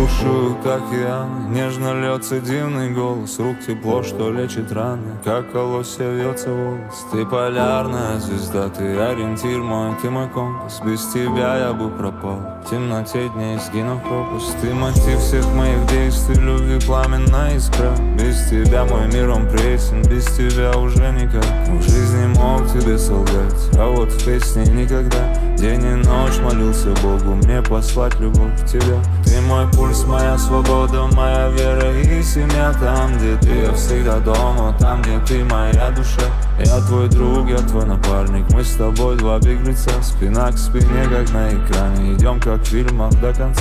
бушуют океаны, нежно льется дивный голос, рук тепло, что лечит раны, как колосья вьется волос. Ты полярная звезда, ты ориентир мой, ты мой компас. Без тебя я бы пропал, в темноте дней сгинув пропасть. Ты мотив всех моих действий, любви пламенная искра. Без тебя мой мир он пресен, без тебя уже никак. В жизни мог тебе солгать, а вот в песне никогда. День и ночь молился Богу мне послать любовь в тебя. Ты мой пульс, моя свобода, моя вера и семья. Там, где ты, я всегда дома, там, где ты, моя душа. Я твой друг, я твой напарник, мы с тобой два беглеца. Спина к спине, как на экране, идем как в фильмах до конца.